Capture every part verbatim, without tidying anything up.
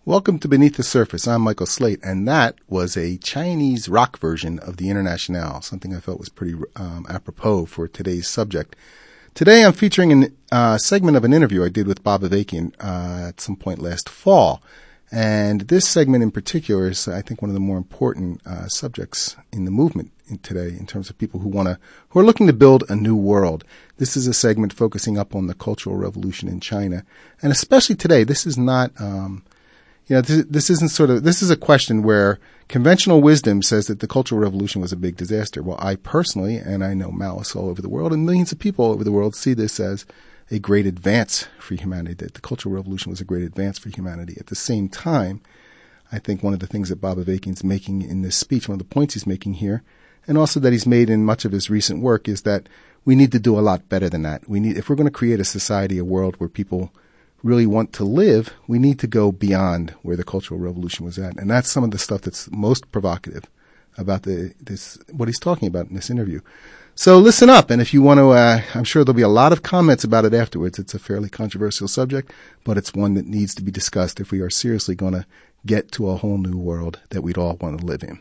Welcome to Beneath the Surface. I'm Michael Slate, and that was a Chinese rock version of the Internationale, something I felt was pretty um, apropos for today's subject. Today I'm featuring a uh, segment of an interview I did with Bob Avakian uh, at some point last fall. And this segment in particular is, I think, one of the more important uh, subjects in the movement in today in terms of people who want to, who are looking to build a new world. This is a segment focusing up on the Cultural Revolution in China. And especially today, this is not... Um, You know, this, this isn't sort of, this is a question where conventional wisdom says that the Cultural Revolution was a big disaster. Well, I personally, and I know Maoists all over the world and millions of people all over the world see this as a great advance for humanity, that the Cultural Revolution was a great advance for humanity. At the same time, I think one of the things that Bob Avakian's making in this speech, one of the points he's making here, and also that he's made in much of his recent work, is that we need to do a lot better than that. We need, if we're going to create a society, a world where people really want to live, we need to go beyond where the Cultural Revolution was at. And that's some of the stuff that's most provocative about the this what he's talking about in this interview. So listen up, and if you want to, uh, I'm sure there'll be a lot of comments about it afterwards. It's a fairly controversial subject, but it's one that needs to be discussed if we are seriously going to get to a whole new world that we'd all want to live in.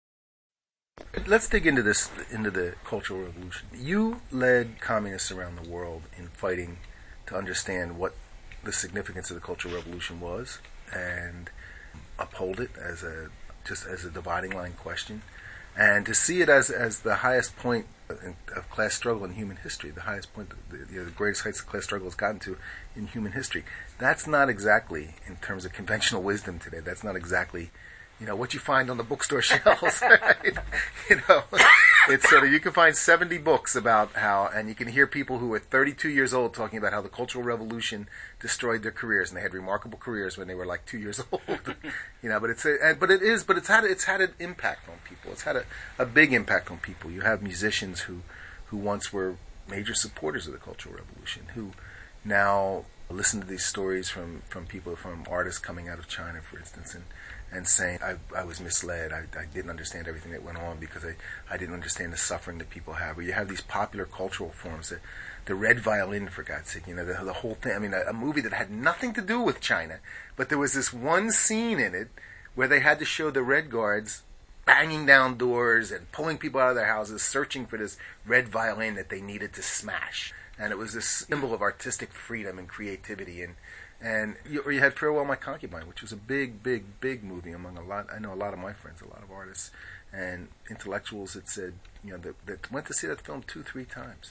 Let's dig into this, into the Cultural Revolution. You led communists around the world in fighting to understand what the significance of the Cultural Revolution was and uphold it as a just as a dividing line question, and to see it as as the highest point of class struggle in human history, the highest point, the, you know, the greatest heights of class struggle has gotten to in human history. That's not exactly, in terms of conventional wisdom today, that's not exactly, you know, what you find on the bookstore shelves. Right? You know, it's sort of, you can find seventy books about how, and you can hear people who are thirty-two years old talking about how the Cultural Revolution destroyed their careers, and they had remarkable careers when they were like two years old. You know, but it's a, but it is, but it's had it's had an impact on people. It's had a, a big impact on people. You have musicians who, who once were major supporters of the Cultural Revolution, who now listen to these stories from, from people, from artists coming out of China, for instance, and and saying, I, I was misled, I, I didn't understand everything that went on because I, I didn't understand the suffering that people have. Or you have these popular cultural forms, the, the Red Violin, for God's sake, you know, the, the whole thing. I mean, a, a movie that had nothing to do with China, but there was this one scene in it where they had to show the Red Guards banging down doors and pulling people out of their houses, searching for this red violin that they needed to smash. And it was this symbol of artistic freedom and creativity. And And you, or you had Farewell My Concubine, which was a big, big, big movie among a lot. I know a lot of my friends, a lot of artists and intellectuals that said, you know, that, that went to see that film two, three times,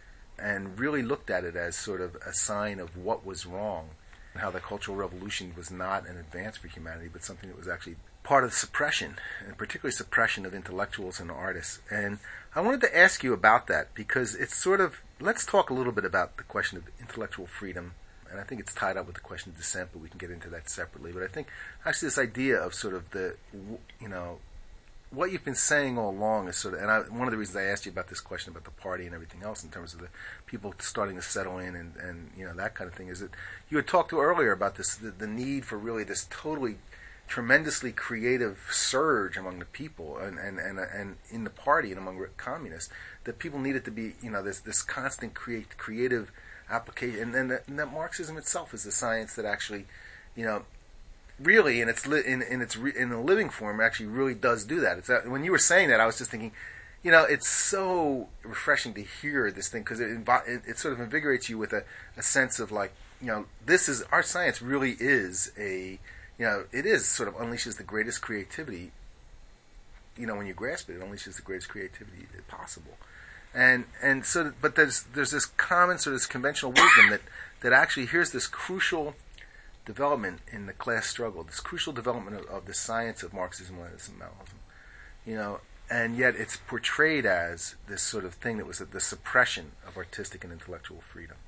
and really looked at it as sort of a sign of what was wrong, and how the Cultural Revolution was not an advance for humanity, but something that was actually part of suppression, and particularly suppression of intellectuals and artists. And I wanted to ask you about that because it's sort of, let's talk a little bit about the question of intellectual freedom. And I think it's tied up with the question of dissent, but we can get into that separately. But I think actually this idea of sort of the, you know, what you've been saying all along is sort of, and I, one of the reasons I asked you about this question about the party and everything else in terms of the people starting to settle in and, and you know, that kind of thing, is that you had talked to earlier about this, the, the need for really this totally tremendously creative surge among the people and, and, and, and in the party and among communists, that people needed to be, you know, this, this constant create, creative application, and then that, and that Marxism itself is a science that actually, you know, really in its li- in, in its re- in a living form actually really does do that. It's that, when you were saying that, I was just thinking, you know, it's so refreshing to hear this thing because it, it it sort of invigorates you with a, a sense of like, you know, this is our science really is a, you know, it is sort of unleashes the greatest creativity. You know, when you grasp it, it unleashes the greatest creativity possible. And and so, but there's there's this common sort of this conventional wisdom that, that actually here's this crucial development in the class struggle, this crucial development of, of the science of Marxism, Leninism, Maoism, you know, and yet it's portrayed as this sort of thing that was the suppression of artistic and intellectual freedom.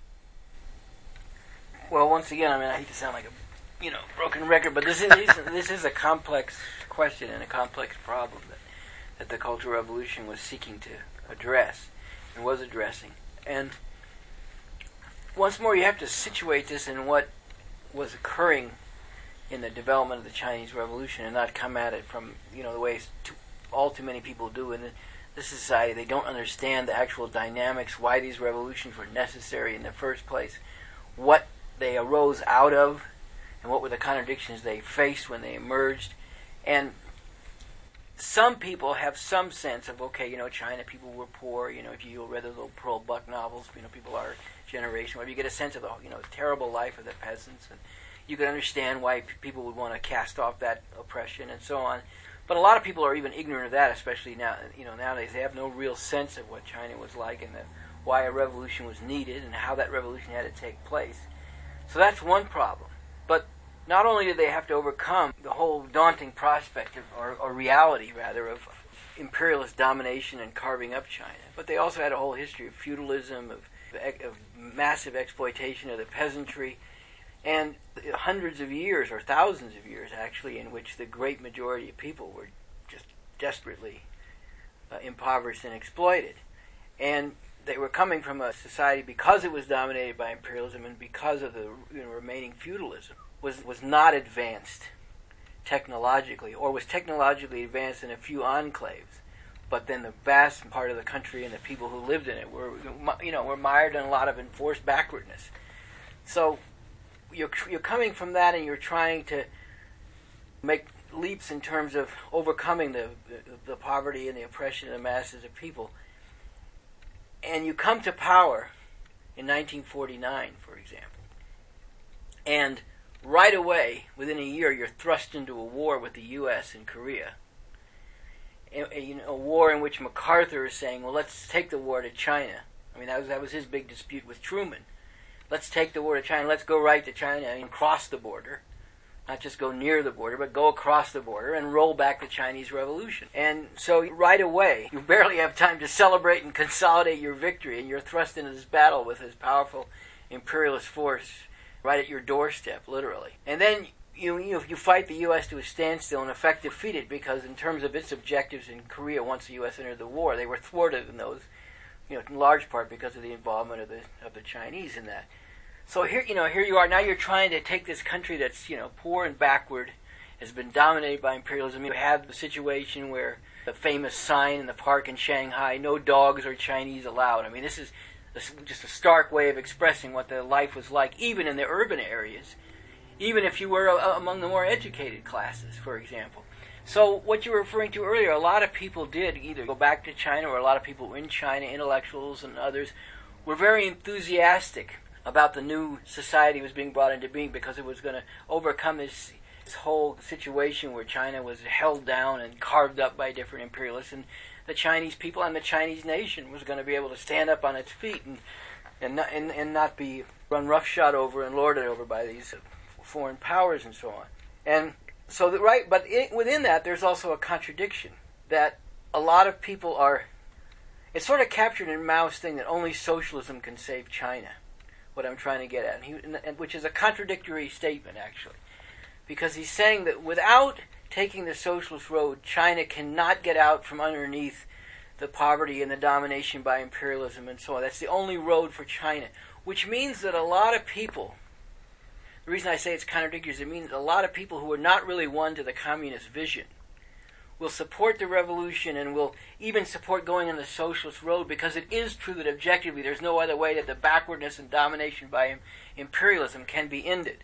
Well, once again, I mean, I hate to sound like a you know broken record, but this is this is a complex question and a complex problem that that the Cultural Revolution was seeking to address. Was addressing. And once more, you have to situate this in what was occurring in the development of the Chinese Revolution and not come at it from, you know, the way too, all too many people do in this society. They don't understand the actual dynamics, why these revolutions were necessary in the first place, what they arose out of, and what were the contradictions they faced when they emerged. And some people have some sense of, okay, you know, China, people were poor. You know, if you read those little Pearl Buck novels, you know, people our generation, where you get a sense of the, you know, terrible life of the peasants, and you can understand why p- people would want to cast off that oppression and so on. But a lot of people are even ignorant of that, especially now. You know, nowadays they have no real sense of what China was like and the, why a revolution was needed and how that revolution had to take place. So that's one problem. But not only did they have to overcome the whole daunting prospect, of, or, or reality rather, of imperialist domination and carving up China, but they also had a whole history of feudalism, of, of massive exploitation of the peasantry, and hundreds of years, or thousands of years actually, in which the great majority of people were just desperately uh, impoverished and exploited. And they were coming from a society, because it was dominated by imperialism and because of the, you know, remaining feudalism, was, was not advanced technologically, or was technologically advanced in a few enclaves. But then the vast part of the country and the people who lived in it were, you know, were mired in a lot of enforced backwardness. So You're, you're coming from that, and you're trying to make leaps in terms of overcoming the, the the poverty and the oppression of the masses of people. And you come to power in nineteen forty-nine, for example. And right away, within a year, you're thrust into a war with the U S and Korea. A, a, you know, a war in which MacArthur is saying, well, let's take the war to China. I mean, that was, that was his big dispute with Truman. Let's take the war to China. Let's go right to China and cross the border. Not just go near the border, but go across the border and roll back the Chinese Revolution. And so right away, you barely have time to celebrate and consolidate your victory, and you're thrust into this battle with this powerful imperialist force right at your doorstep, literally. And then you you, you fight the U S to a standstill and effect defeat it, because in terms of its objectives in Korea, once the U S entered the war, they were thwarted in those, you know, in large part because of the involvement of the of the Chinese in that. So here, you know, here you are. Now you're trying to take this country that's, you know, poor and backward, has been dominated by imperialism. You have the situation where the famous sign in the park in Shanghai, "No dogs or Chinese allowed." I mean, this is just a stark way of expressing what the life was like, even in the urban areas, even if you were among the more educated classes, for example. So what you were referring to earlier, a lot of people did either go back to China, or a lot of people in China, intellectuals and others, were very enthusiastic about the new society was being brought into being, because it was going to overcome this, this whole situation where China was held down and carved up by different imperialists, and the Chinese people and the Chinese nation was going to be able to stand up on its feet and and not, and, and not be run roughshod over and lorded over by these foreign powers and so on. And so, the, right, but it, within that, there's also a contradiction that a lot of people are. It's sort of captured in Mao's thing that only socialism can save China. What I'm trying to get at, and he, and, which is a contradictory statement, actually, because he's saying that without taking the socialist road, China cannot get out from underneath the poverty and the domination by imperialism and so on. That's the only road for China, which means that a lot of people, the reason I say it's contradictory is it means a lot of people who are not really won to the communist vision will support the revolution and will even support going on the socialist road, because it is true that objectively there's no other way that the backwardness and domination by imperialism can be ended.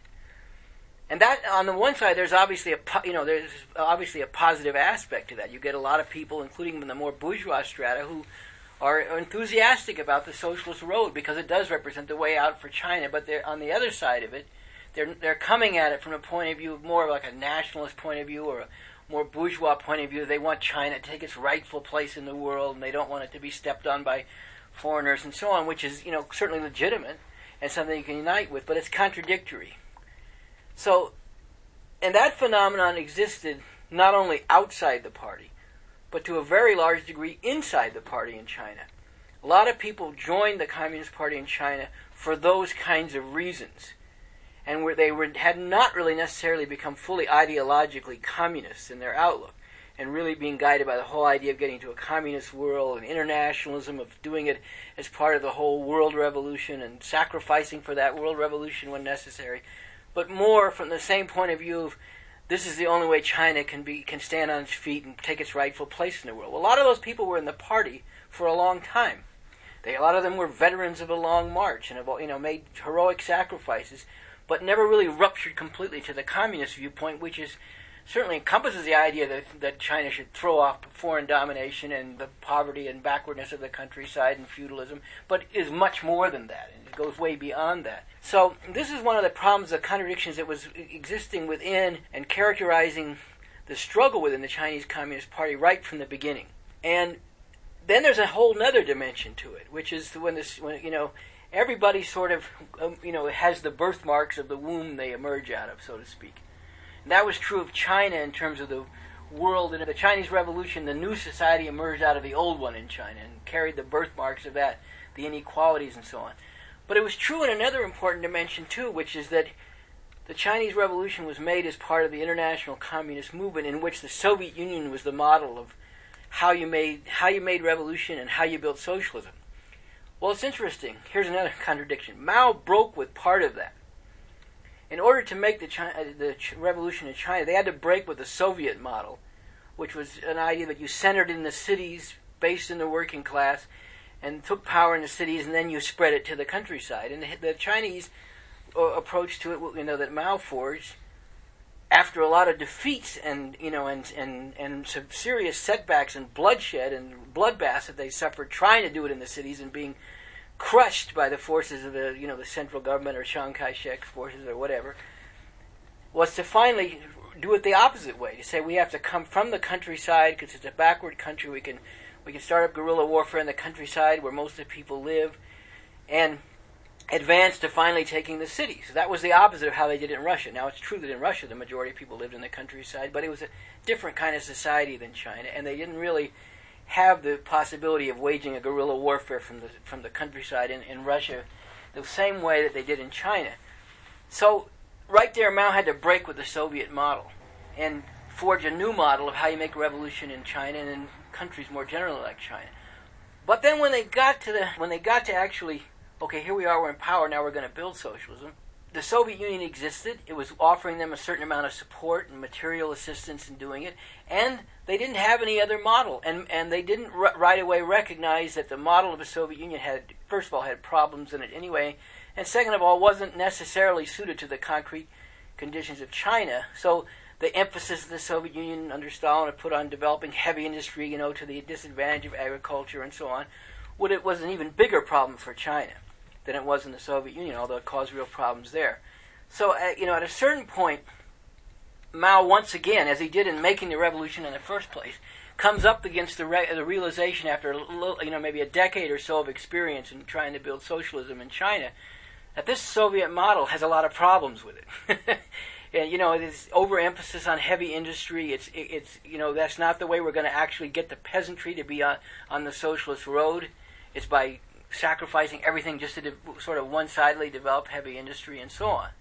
And that, on the one side, there's obviously a you know there's obviously a positive aspect to that. You get a lot of people, including in the more bourgeois strata, who are enthusiastic about the socialist road because it does represent the way out for China. But they're, on the other side of it, they're they're coming at it from a point of view more like a nationalist point of view, or a more bourgeois point of view. They want China to take its rightful place in the world, and they don't want it to be stepped on by foreigners and so on, which is, you know, certainly legitimate and something you can unite with, but it's contradictory. So, and that phenomenon existed not only outside the party, but to a very large degree inside the party in China. A lot of people joined the Communist Party in China for those kinds of reasons, and where they were, had not really necessarily become fully ideologically communists in their outlook, and really being guided by the whole idea of getting to a communist world and internationalism, of doing it as part of the whole world revolution and sacrificing for that world revolution when necessary, but more from the same point of view of this is the only way China can be can stand on its feet and take its rightful place in the world. Well, a lot of those people were in the party for a long time. They, a lot of them were veterans of the Long March and have, you know, made heroic sacrifices but never really ruptured completely to the communist viewpoint, which is certainly encompasses the idea that, that China should throw off foreign domination and the poverty and backwardness of the countryside and feudalism, but is much more than that, and it goes way beyond that. So this is one of the problems, the contradictions that was existing within and characterizing the struggle within the Chinese Communist Party right from the beginning. And then there's a whole other dimension to it, which is when this, when, you know, everybody sort of, um, you know, has the birthmarks of the womb they emerge out of, so to speak. And that was true of China in terms of the world. In the Chinese Revolution, the new society emerged out of the old one in China and carried the birthmarks of that, the inequalities and so on. But it was true in another important dimension too, which is that the Chinese Revolution was made as part of the international communist movement, in which the Soviet Union was the model of how you made how you made revolution and how you built socialism. Well, it's interesting. Here's another contradiction. Mao broke with part of that. In order to make the, China, the revolution in China, they had to break with the Soviet model, which was an idea that you centered in the cities, based in the working class, and took power in the cities, and then you spread it to the countryside. And the, the Chinese uh, approach to it, you know, that Mao forged, after a lot of defeats and you know and and and some serious setbacks and bloodshed and bloodbaths that they suffered trying to do it in the cities and being crushed by the forces of the you know the central government or Chiang Kai-shek's forces or whatever, was to finally do it the opposite way, to say we have to come from the countryside because it's a backward country. We can we can start up guerrilla warfare in the countryside where most of the people live, and advance to finally taking the cities. So that was the opposite of how they did it in Russia. Now, it's true that in Russia the majority of people lived in the countryside, but it was a different kind of society than China, and they didn't really have the possibility of waging a guerrilla warfare from the from the countryside in, in Russia the same way that they did in China. So right there, Mao had to break with the Soviet model and forge a new model of how you make a revolution in China and in countries more generally like China. But then when they got to the when they got to actually okay, here we are, we're in power, now we're going to build socialism. The Soviet Union existed. It was offering them a certain amount of support and material assistance in doing it, and they didn't have any other model. And and they didn't r- right away recognize that the model of the Soviet Union had, first of all, had problems in it anyway, and second of all, wasn't necessarily suited to the concrete conditions of China. So the emphasis of the Soviet Union under Stalin had put on developing heavy industry, you know, to the disadvantage of agriculture and so on, would it was an even bigger problem for China than it was in the Soviet Union, although it caused real problems there. So, uh, you know, at a certain point, Mao, once again, as he did in making the revolution in the first place, comes up against the, re- the realization after, a little, you know, maybe a decade or so of experience in trying to build socialism in China, that this Soviet model has a lot of problems with it. And, you know, it's overemphasis on heavy industry. It's, it, it's, you know, that's not the way we're going to actually get the peasantry to be on, on the socialist road. It's by sacrificing everything just to de- sort of one-sidedly develop heavy industry and so on.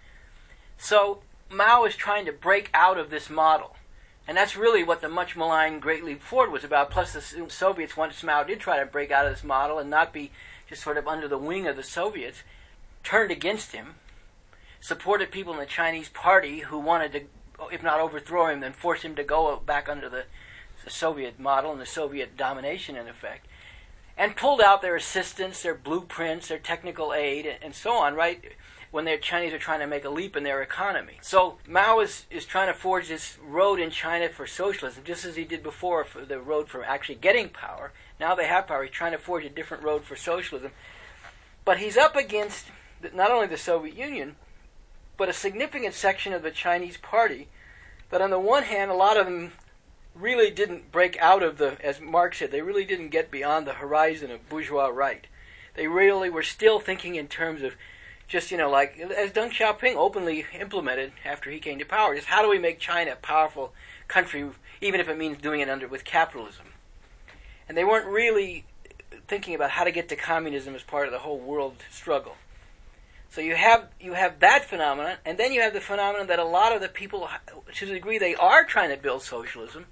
So Mao is trying to break out of this model. And that's really what the much maligned Great Leap Forward was about. Plus the Soviets, once Mao did try to break out of this model and not be just sort of under the wing of the Soviets, turned against him, supported people in the Chinese party who wanted to, if not overthrow him, then force him to go back under the, the Soviet model and the Soviet domination in effect, and pulled out their assistance, their blueprints, their technical aid, and so on, right, when the Chinese are trying to make a leap in their economy. So Mao is, is trying to forge this road in China for socialism, just as he did before for the road for actually getting power. Now they have power. He's trying to forge a different road for socialism. But he's up against not only the Soviet Union, but a significant section of the Chinese party that on the one hand, a lot of them really didn't break out of the, as Marx said, they really didn't get beyond the horizon of bourgeois right. They really were still thinking in terms of just, you know, like, as Deng Xiaoping openly implemented after he came to power, just how do we make China a powerful country, even if it means doing it under with capitalism? And they weren't really thinking about how to get to communism as part of the whole world struggle. So you have you have that phenomenon, and then you have the phenomenon that a lot of the people, to the degree they are trying to build socialism,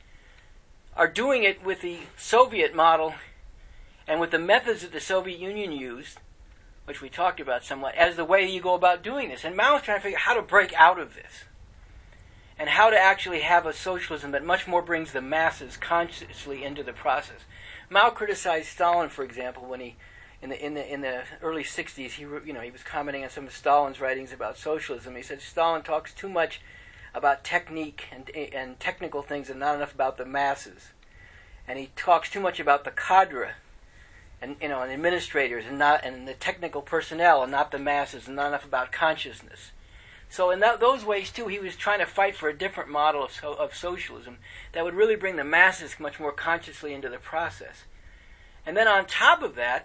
are doing it with the Soviet model and with the methods that the Soviet Union used, which we talked about somewhat, as the way you go about doing this. And Mao is trying to figure out how to break out of this and how to actually have a socialism that much more brings the masses consciously into the process. Mao criticized Stalin, for example, when he in the in the in the early sixties, he you know he was commenting on some of Stalin's writings about socialism. He said Stalin talks too much about technique and and technical things and not enough about the masses, and he talks too much about the cadre and you know and administrators and not and the technical personnel and not the masses, and not enough about consciousness. So in that, those ways too, he was trying to fight for a different model of so, of socialism that would really bring the masses much more consciously into the process. And then on top of that,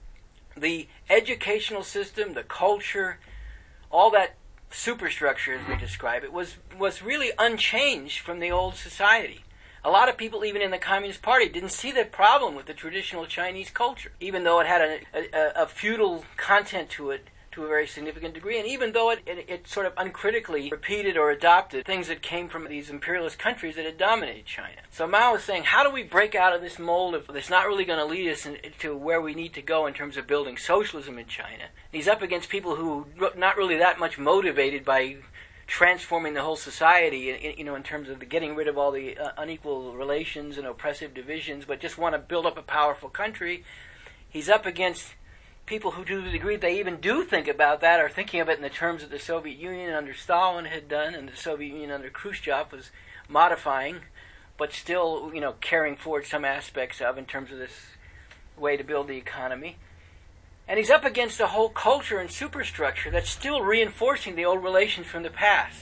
the educational system, the culture, all that superstructure, as we describe it, was was really unchanged from the old society. A lot of people, even in the Communist Party, didn't see the problem with the traditional Chinese culture, even though it had a, a, a feudal content to it to a very significant degree, and even though it, it, it sort of uncritically repeated or adopted things that came from these imperialist countries that had dominated China. So Mao was saying, how do we break out of this mold of that's not really going to lead us in, to where we need to go in terms of building socialism in China? He's up against people who are not really that much motivated by transforming the whole society, in, you know, in terms of the getting rid of all the uh, unequal relations and oppressive divisions, but just want to build up a powerful country. He's up against people who, to the degree they even do think about that, are thinking of it in the terms that the Soviet Union under Stalin had done, and the Soviet Union under Khrushchev was modifying, but still, you know, carrying forward some aspects of in terms of this way to build the economy. And he's up against a whole culture and superstructure that's still reinforcing the old relations from the past.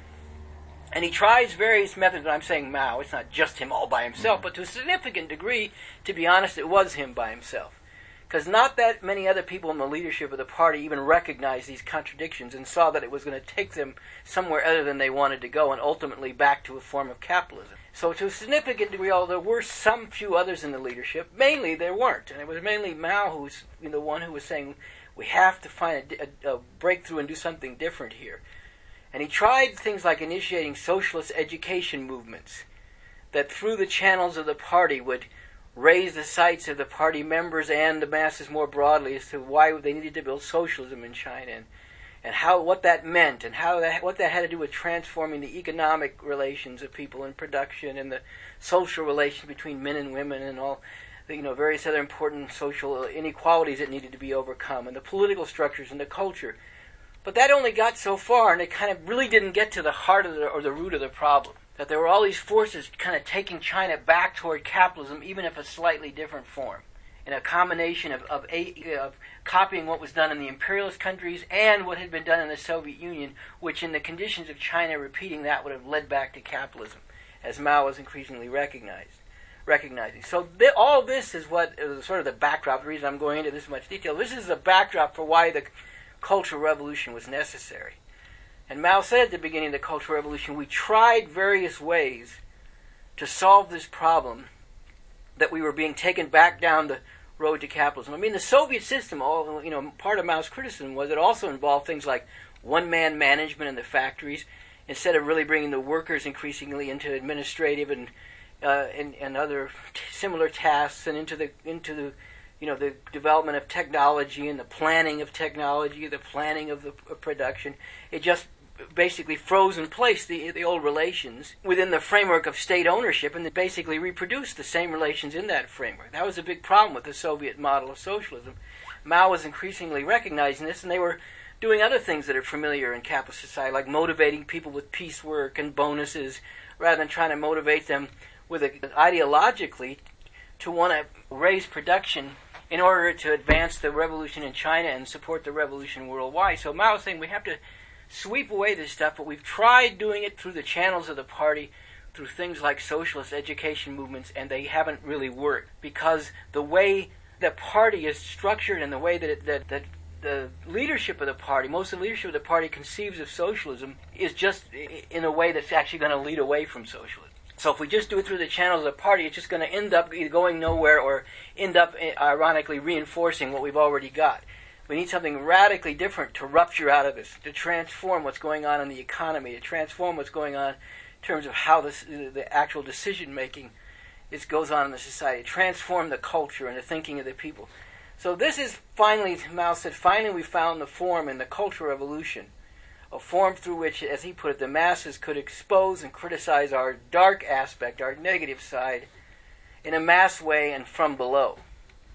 And he tries various methods, but I'm saying Mao, it's not just him all by himself, but to a significant degree, to be honest, it was him by himself. Because not that many other people in the leadership of the party even recognized these contradictions and saw that it was going to take them somewhere other than they wanted to go, and ultimately back to a form of capitalism. So to a significant degree, although there were some few others in the leadership, mainly there weren't. And it was mainly Mao who was you know, the one who was saying, we have to find a, a, a breakthrough and do something different here. And he tried things like initiating socialist education movements that through the channels of the party would raise the sights of the party members and the masses more broadly as to why they needed to build socialism in China, and, and how what that meant, and how that what that had to do with transforming the economic relations of people in production, and the social relations between men and women, and all the, you know various other important social inequalities that needed to be overcome, and the political structures and the culture. But that only got so far, and it kind of really didn't get to the heart of the or the root of the problem. That there were all these forces kind of taking China back toward capitalism, even if a slightly different form, in a combination of, of, a, of copying what was done in the imperialist countries and what had been done in the Soviet Union, which in the conditions of China, repeating that would have led back to capitalism, as Mao was increasingly recognized, recognizing. So th- all this is what is sort of the backdrop, the reason I'm going into this much detail. This is the backdrop for why the Cultural Revolution was necessary. And Mao said at the beginning of the Cultural Revolution, we tried various ways to solve this problem, that we were being taken back down the road to capitalism. I mean, the Soviet system, all you know, part of Mao's criticism was it also involved things like one-man management in the factories, instead of really bringing the workers increasingly into administrative and uh, and, and other t- similar tasks, and into the into the you know the development of technology and the planning of technology, the planning of the of production. It just basically froze in place the the old relations within the framework of state ownership, and basically reproduced the same relations in that framework. That was a big problem with the Soviet model of socialism. Mao was increasingly recognizing this, and they were doing other things that are familiar in capitalist society, like motivating people with piecework and bonuses, rather than trying to motivate them with a, ideologically to want to raise production in order to advance the revolution in China and support the revolution worldwide. So Mao was saying we have to sweep away this stuff, but we've tried doing it through the channels of the party, through things like socialist education movements, and they haven't really worked, because the way the party is structured and the way that, it, that, that the leadership of the party, most of the leadership of the party conceives of socialism, is just in a way that's actually going to lead away from socialism. So if we just do it through the channels of the party, it's just going to end up either going nowhere or end up, ironically, reinforcing what we've already got. We need something radically different to rupture out of this, to transform what's going on in the economy, to transform what's going on in terms of how this, the actual decision-making is, goes on in the society, transform the culture and the thinking of the people. So this is finally, Mao said, finally we found the form in the Cultural Revolution, a form through which, as he put it, the masses could expose and criticize our dark aspect, our negative side, in a mass way and from below.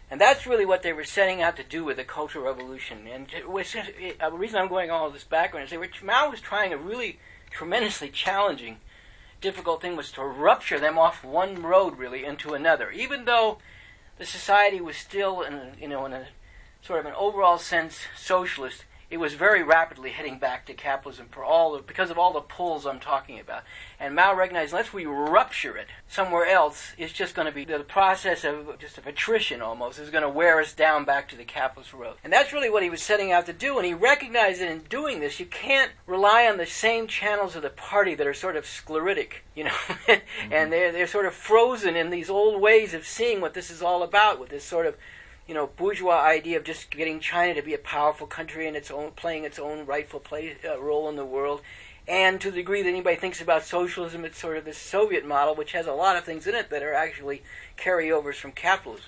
And that's really what they were setting out to do with the Cultural Revolution. And it was, it, uh, the reason I'm going all this background is they were, Mao was trying a really tremendously challenging, difficult thing, was to rupture them off one road really into another. Even though the society was still, in, you know, in a sort of an overall sense socialist, it was very rapidly heading back to capitalism for all of, because of all the pulls I'm talking about. And Mao recognized unless we rupture it somewhere else, it's just going to be the process of just of attrition almost is going to wear us down back to the capitalist road. And that's really what he was setting out to do. And he recognized that in doing this, you can't rely on the same channels of the party that are sort of sclerotic, you know, mm-hmm. and they're they're sort of frozen in these old ways of seeing what this is all about, with this sort of, you know, bourgeois idea of just getting China to be a powerful country and its own, playing its own rightful play, uh, role in the world. And to the degree that anybody thinks about socialism, it's sort of this Soviet model, which has a lot of things in it that are actually carryovers from capitalism.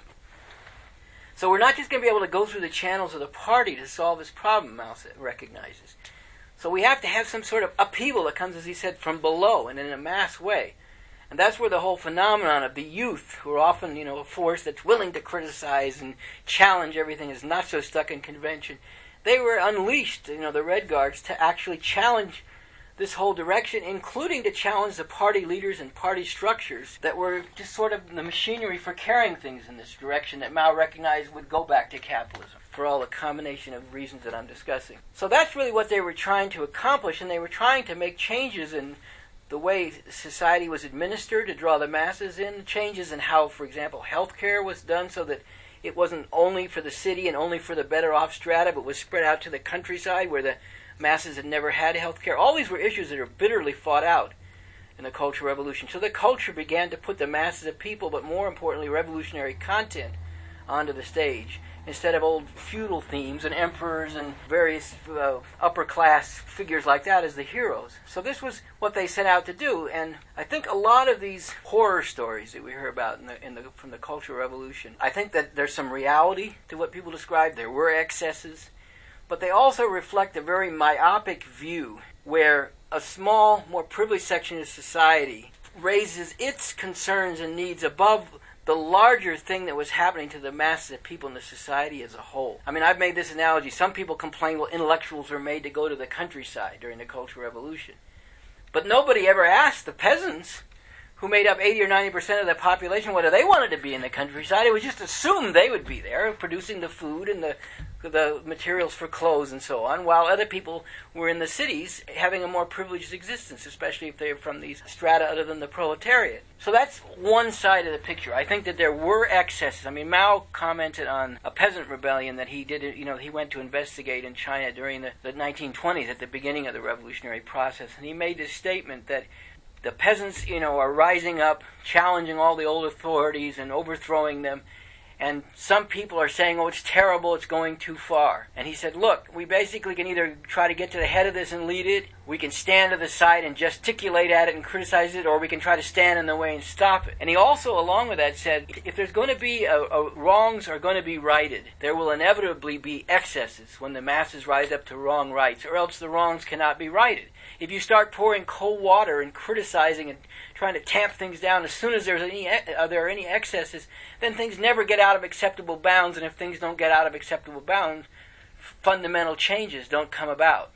So we're not just going to be able to go through the channels of the party to solve this problem, Mao recognizes. So we have to have some sort of upheaval that comes, as he said, from below and in a mass way. And that's where the whole phenomenon of the youth, who are often, you know, a force that's willing to criticize and challenge everything, is not so stuck in convention. They were unleashed, you know, the Red Guards, to actually challenge this whole direction, including to challenge the party leaders and party structures that were just sort of the machinery for carrying things in this direction that Mao recognized would go back to capitalism, for all the combination of reasons that I'm discussing. So that's really what they were trying to accomplish, and they were trying to make changes in the way society was administered to draw the masses in, changes in how, for example, healthcare was done so that it wasn't only for the city and only for the better off strata, but was spread out to the countryside where the masses had never had healthcare. All these were issues that are bitterly fought out in the Cultural Revolution. So the culture began to put the masses of people, but more importantly, revolutionary content, onto the stage, instead of old feudal themes and emperors and various uh, upper-class figures like that as the heroes. So this was what they set out to do, and I think a lot of these horror stories that we hear about in the, in the, from the Cultural Revolution, I think that there's some reality to what people describe. There were excesses, but they also reflect a very myopic view where a small, more privileged section of society raises its concerns and needs above the larger thing that was happening to the masses of people in the society as a whole. I mean, I've made this analogy. Some people complain, well, intellectuals were made to go to the countryside during the Cultural Revolution. But nobody ever asked the peasants, who made up eighty or ninety percent of the population, whether they wanted to be in the countryside. It was just assumed they would be there, producing the food and the the materials for clothes and so on, while other people were in the cities having a more privileged existence, especially if they were from these strata other than the proletariat. So that's one side of the picture. I think that there were excesses. I mean, Mao commented on a peasant rebellion that he did, you know, he went to investigate in China during the, the nineteen twenties at the beginning of the revolutionary process, and he made this statement that the peasants, you know, are rising up, challenging all the old authorities and overthrowing them. And some people are saying, oh, it's terrible, it's going too far. And he said, look, we basically can either try to get to the head of this and lead it, we can stand to the side and gesticulate at it and criticize it, or we can try to stand in the way and stop it. And he also, along with that, said, if there's going to be a, a wrongs are going to be righted, there will inevitably be excesses when the masses rise up to wrong rights, or else the wrongs cannot be righted. If you start pouring cold water and criticizing and trying to tamp things down as soon as there's any uh, there are any excesses, then things never get out of acceptable bounds, and if things don't get out of acceptable bounds, fundamental changes don't come about.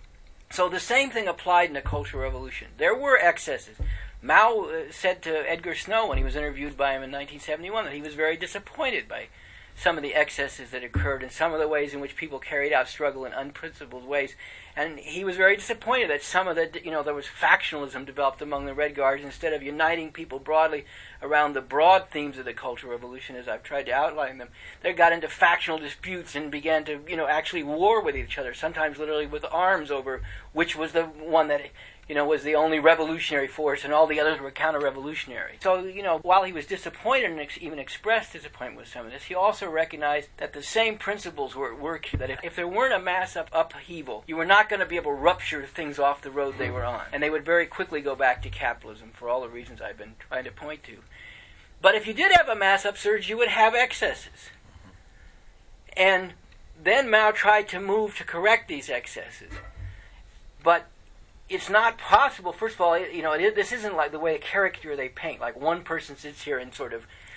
So the same thing applied in the Cultural Revolution. There were excesses. Mao uh, said to Edgar Snow when he was interviewed by him in nineteen seventy-one that he was very disappointed by some of the excesses that occurred and some of the ways in which people carried out struggle in unprincipled ways. And he was very disappointed that some of the, you know, there was factionalism developed among the Red Guards instead of uniting people broadly around the broad themes of the Cultural Revolution, as I've tried to outline them. They got into factional disputes and began to, you know, actually war with each other, sometimes literally with arms over which was the one that, you know, was the only revolutionary force, and all the others were counter-revolutionary. So, you know, while he was disappointed and ex- even expressed disappointment with some of this, he also recognized that the same principles were at work here, that if, if there weren't a mass up, upheaval, you were not going to be able to rupture things off the road they were on. And they would very quickly go back to capitalism for all the reasons I've been trying to point to. But if you did have a mass upsurge, you would have excesses. And then Mao tried to move to correct these excesses. But it's not possible. First of all, you know, it is, this isn't like the way a caricature they paint. Like one person sits here and sort of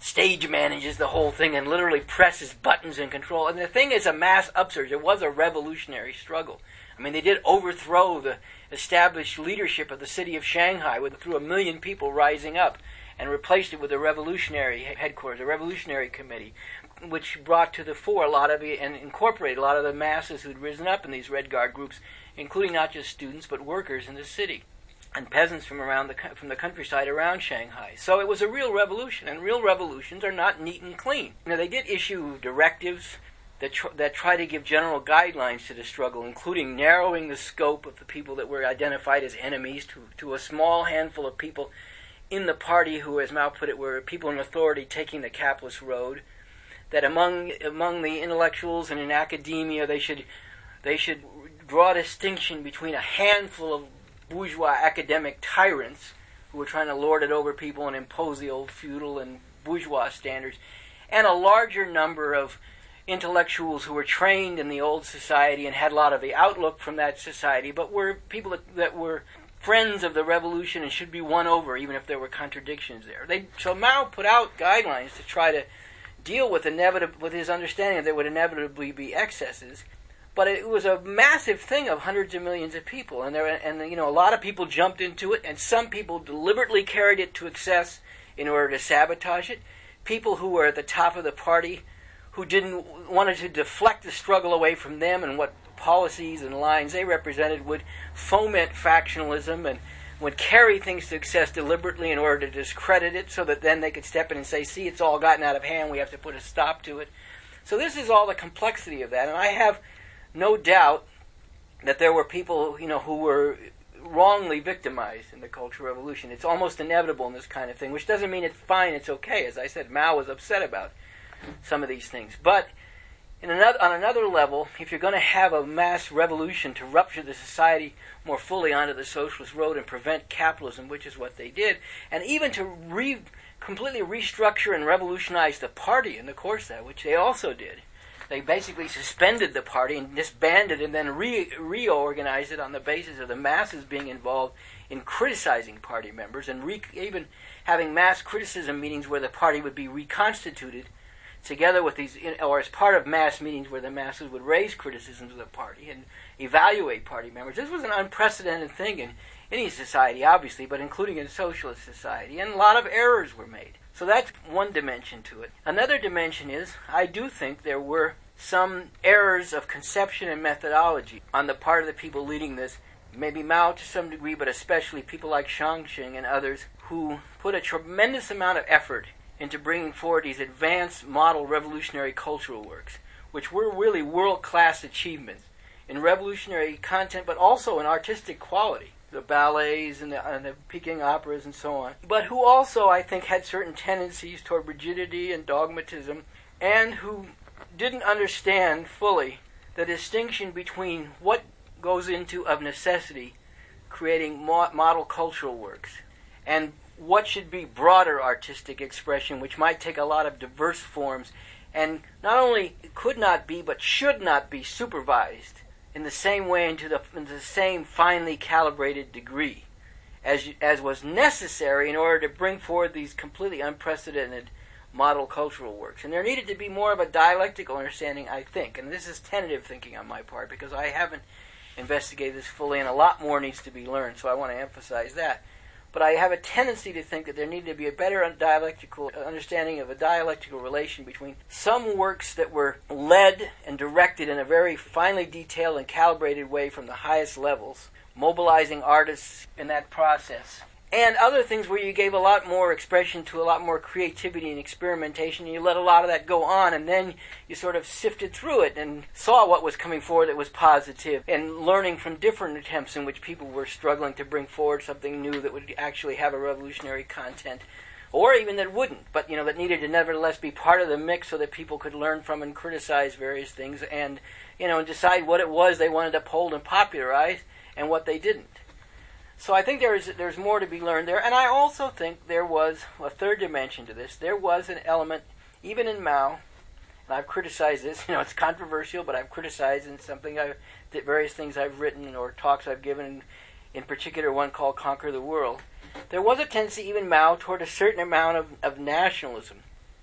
stage manages the whole thing and literally presses buttons and control. And the thing is a mass upsurge. It was a revolutionary struggle. I mean, they did overthrow the established leadership of the city of Shanghai with through a million people rising up, and replaced it with a revolutionary headquarters, a revolutionary committee, which brought to the fore a lot of it and incorporated a lot of the masses who'd risen up in these Red Guard groups, including not just students but workers in the city and peasants from around the from the countryside around Shanghai. So it was a real revolution, and real revolutions are not neat and clean. You know, they did issue directives that tr- that try to give general guidelines to the struggle, including narrowing the scope of the people that were identified as enemies to, to a small handful of people in the party who, as Mao put it, were people in authority taking the capitalist road. That among among the intellectuals and in academia, they should they should draw a distinction between a handful of bourgeois academic tyrants who were trying to lord it over people and impose the old feudal and bourgeois standards, and a larger number of intellectuals who were trained in the old society and had a lot of the outlook from that society, but were people that, that were friends of the revolution and should be won over, even if there were contradictions there. They, so Mao put out guidelines to try to deal with inevitable with his understanding that there would inevitably be excesses, but it was a massive thing of hundreds of millions of people, and there and you know a lot of people jumped into it, and some people deliberately carried it to excess in order to sabotage it. People who were at the top of the party, who didn't wanted to deflect the struggle away from them and what policies and lines they represented, would foment factionalism and would carry things to excess deliberately in order to discredit it, so that then they could step in and say, see, it's all gotten out of hand, we have to put a stop to it. So this is all the complexity of that, and I have no doubt that there were people, you know, who were wrongly victimized in the Cultural Revolution. It's almost inevitable in this kind of thing, which doesn't mean it's fine, it's okay. As I said, Mao was upset about some of these things. But in another, on another level, if you're going to have a mass revolution to rupture the society more fully onto the socialist road and prevent capitalism, which is what they did, and even to re, completely restructure and revolutionize the party in the course of that, which they also did. They basically suspended the party and disbanded and then re- reorganized it on the basis of the masses being involved in criticizing party members and re- even having mass criticism meetings where the party would be reconstituted together with these, or as part of mass meetings where the masses would raise criticisms of the party and evaluate party members. This was an unprecedented thing in any society, obviously, but including in socialist society, and a lot of errors were made. So that's one dimension to it. Another dimension is, I do think there were some errors of conception and methodology on the part of the people leading this, maybe Mao to some degree, but especially people like Shangqing and others, who put a tremendous amount of effort into bringing forward these advanced model revolutionary cultural works, which were really world-class achievements in revolutionary content, but also in artistic quality, the ballets and the, and the Peking operas and so on, but who also, I think, had certain tendencies toward rigidity and dogmatism, and who didn't understand fully the distinction between what goes into, of necessity, creating mo- model cultural works, and what should be broader artistic expression, which might take a lot of diverse forms, and not only could not be, but should not be supervised in the same way and to the, in the same finely calibrated degree as as was necessary in order to bring forward these completely unprecedented model cultural works. And there needed to be more of a dialectical understanding, I think, and this is tentative thinking on my part, because I haven't investigated this fully, and a lot more needs to be learned, so I want to emphasize that. But I have a tendency to think that there needed to be a better dialectical understanding of a dialectical relation between some works that were led and directed in a very finely detailed and calibrated way from the highest levels, mobilizing artists in that process, and other things where you gave a lot more expression to a lot more creativity and experimentation, and you let a lot of that go on, and then you sort of sifted through it and saw what was coming forward that was positive, and learning from different attempts in which people were struggling to bring forward something new that would actually have a revolutionary content, or even that wouldn't, but you know that needed to nevertheless be part of the mix so that people could learn from and criticize various things, and you know and decide what it was they wanted to uphold and popularize and what they didn't. So I think there's there's more to be learned there, and I also think there was a third dimension to this. There was an element, even in Mao, and I've criticized this. You know, it's controversial, but I've criticized in something I've various things I've written or talks I've given, in particular one called "Conquer the World." There was a tendency, even Mao, toward a certain amount of, of nationalism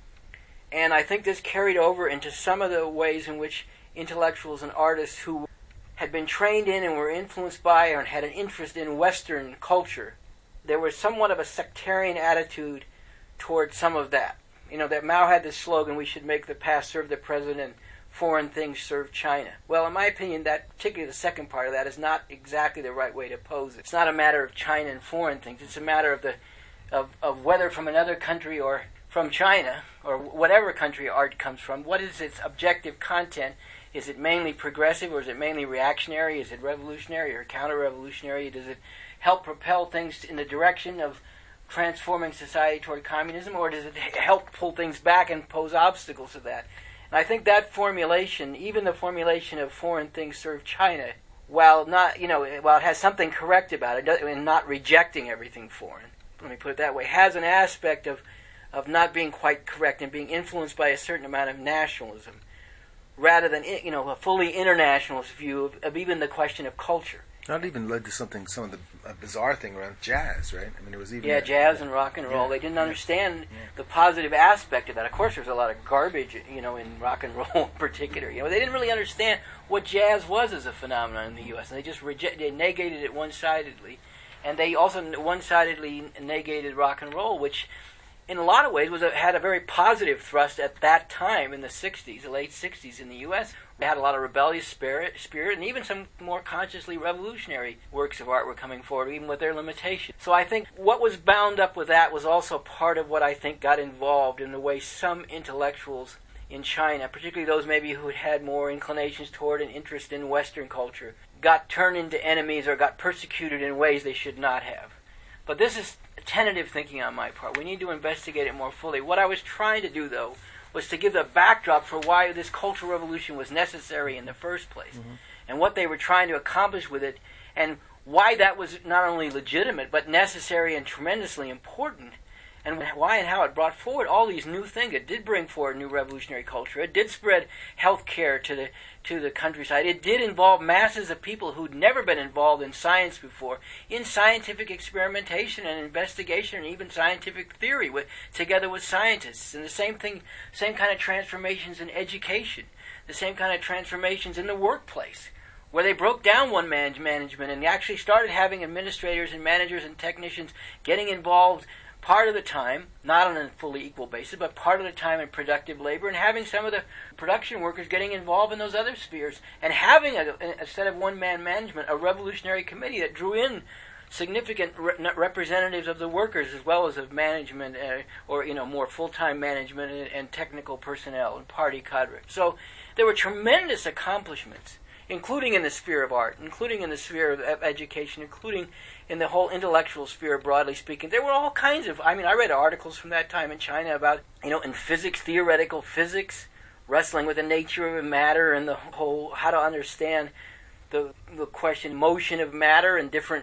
And I think this carried over into some of the ways in which intellectuals and artists who had been trained in and were influenced by and had an interest in Western culture, there was somewhat of a sectarian attitude toward some of that. You know, that Mao had this slogan, we should make the past serve the present and foreign things serve China. Well, in my opinion, that, particularly the second part of that, is not exactly the right way to pose it. It's not a matter of China and foreign things. It's a matter of the of, of whether from another country or from China, or whatever country art comes from, what is its objective content? Is it mainly progressive, or is it mainly reactionary? Is it revolutionary or counter-revolutionary? Does it help propel things in the direction of transforming society toward communism, or does it help pull things back and pose obstacles to that? And I think that formulation, even the formulation of foreign things serve China, while not, you know, while it has something correct about it, and not rejecting everything foreign, let me put it that way, has an aspect of, of not being quite correct and being influenced by a certain amount of nationalism, rather than, you know, a fully internationalist view of, of even the question of culture. That even led to something, some of the a bizarre thing around jazz, right? I mean, it was even yeah, that, jazz yeah. and rock and roll. Yeah. They didn't Yeah. understand Yeah. the positive aspect of that. Of course, there's a lot of garbage, you know, in rock and roll in particular. You know, they didn't really understand what jazz was as a phenomenon in the U S, and they just reject, they negated it one-sidedly, and they also one-sidedly negated rock and roll, which, in a lot of ways, was a, had a very positive thrust at that time in the sixties, the late sixties in the U S. They had a lot of rebellious spirit, spirit, and even some more consciously revolutionary works of art were coming forward, even with their limitations. So I think what was bound up with that was also part of what I think got involved in the way some intellectuals in China, particularly those maybe who had had more inclinations toward an interest in Western culture, got turned into enemies or got persecuted in ways they should not have. But this is tentative thinking on my part. We need to investigate it more fully. What I was trying to do, though, was to give the backdrop for why this Cultural Revolution was necessary in the first place, mm-hmm. and what they were trying to accomplish with it, and why that was not only legitimate, but necessary and tremendously important, and why and how it brought forward all these new things. It did bring forward new revolutionary culture. It did spread health care to the to the countryside. It did involve masses of people who'd never been involved in science before, in scientific experimentation and investigation and even scientific theory, with, together with scientists. And the same thing, same kind of transformations in education, the same kind of transformations in the workplace, where they broke down one-man management and actually started having administrators and managers and technicians getting involved part of the time, not on a fully equal basis, but part of the time in productive labor, and having some of the production workers getting involved in those other spheres, and having, a, instead of one-man management, a revolutionary committee that drew in significant re- representatives of the workers as well as of management, uh, or, you know, more full-time management and, and technical personnel and party cadre. So there were tremendous accomplishments, including in the sphere of art, including in the sphere of education, including in the whole intellectual sphere, broadly speaking. There were all kinds of, I mean, I read articles from that time in China about, you know, in physics, theoretical physics, wrestling with the nature of matter and the whole, how to understand the the question, motion of matter in different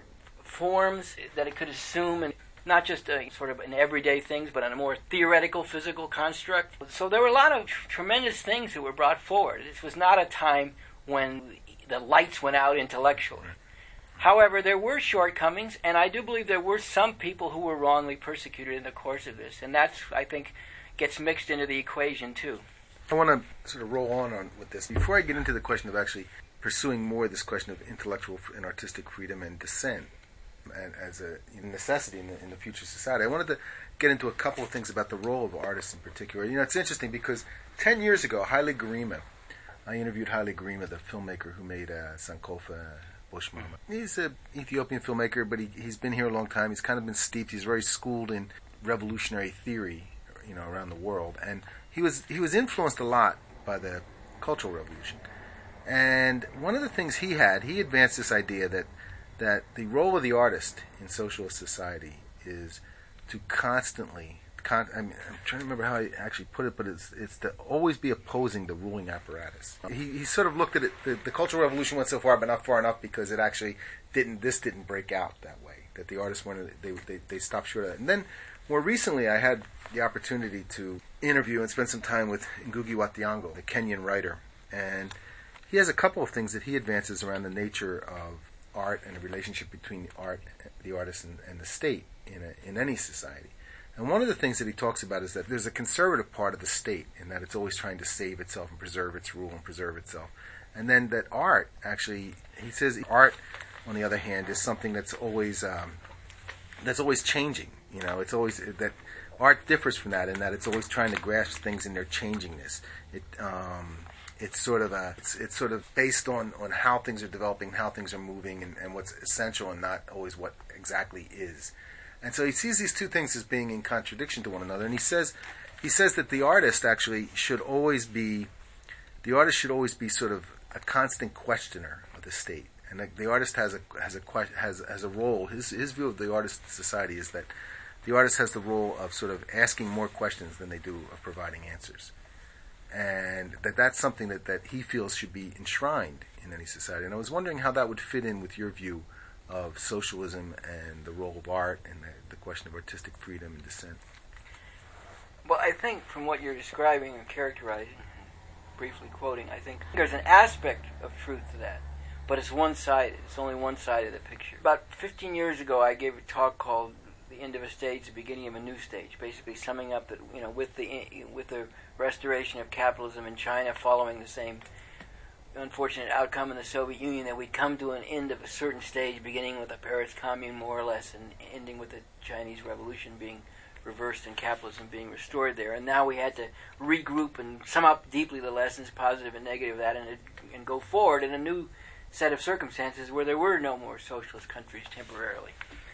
forms that it could assume, and not just a, sort of in everyday things, but in a more theoretical physical construct. So there were a lot of tr- tremendous things that were brought forward. This was not a time when the lights went out intellectually. However, there were shortcomings, and I do believe there were some people who were wrongly persecuted in the course of this, and that's, I think, gets mixed into the equation too. I want to sort of roll on, on with this. Before I get into the question of actually pursuing more this question of intellectual and artistic freedom and dissent and as a necessity in the, in the future society, I wanted to get into a couple of things about the role of artists in particular. You know, it's interesting because ten years ago, Haile Gerima, I interviewed Haile Gerima, the filmmaker who made uh, Sankofa, Bush Mama. He's an Ethiopian filmmaker, but he, he's been here a long time. He's kind of been steeped. He's very schooled in revolutionary theory, you know, around the world. And he was he was influenced a lot by the Cultural Revolution. And one of the things he had, he advanced this idea that that the role of the artist in socialist society is to constantly, con- I mean, I'm trying to remember how he actually put it, but it's it's to always be opposing the ruling apparatus. He he sort of looked at it, the, the Cultural Revolution went so far, but not far enough because it actually didn't, this didn't break out that way, that the artists wanted, they, they, they stopped short of that. And then more recently I had the opportunity to interview and spend some time with Ngugi wa Thiong'o, the Kenyan writer, and he has a couple of things that he advances around the nature of art and the relationship between the art, the artist, and, and the state in a, in any society. And one of the things that he talks about is that there's a conservative part of the state, in that it's always trying to save itself and preserve its rule and preserve itself. And then that art, actually, he says art, on the other hand, is something that's always um, that's always changing. You know, it's always that art differs from that in that it's always trying to grasp things in their changingness. It um, it's sort of a it's, it's sort of based on, on how things are developing, how things are moving, and, and what's essential, and not always what exactly is. And so he sees these two things as being in contradiction to one another. And he says he says that the artist actually should always be the artist should always be sort of a constant questioner of the state. And the, the artist has a has a has has a role. His his view of the artist society is that the artist has the role of sort of asking more questions than they do of providing answers, and that that's something that, that he feels should be enshrined in any society. And I was wondering how that would fit in with your view of socialism and the role of art and the, the question of artistic freedom and dissent. Well, I think from what you're describing and characterizing, briefly quoting, I think there's an aspect of truth to that. But it's one-sided. It's only one side of the picture. About fifteen years ago, I gave a talk called "The End of a Stage, the Beginning of a New Stage," basically summing up that, you know, with the with the restoration of capitalism in China, following the same unfortunate outcome in the Soviet Union, that we'd come to an end of a certain stage, beginning with the Paris Commune, more or less, and ending with the Chinese Revolution being reversed and capitalism being restored there. And now we had to regroup and sum up deeply the lessons, positive and negative of that, and and go forward in a new set of circumstances where there were no more socialist countries temporarily.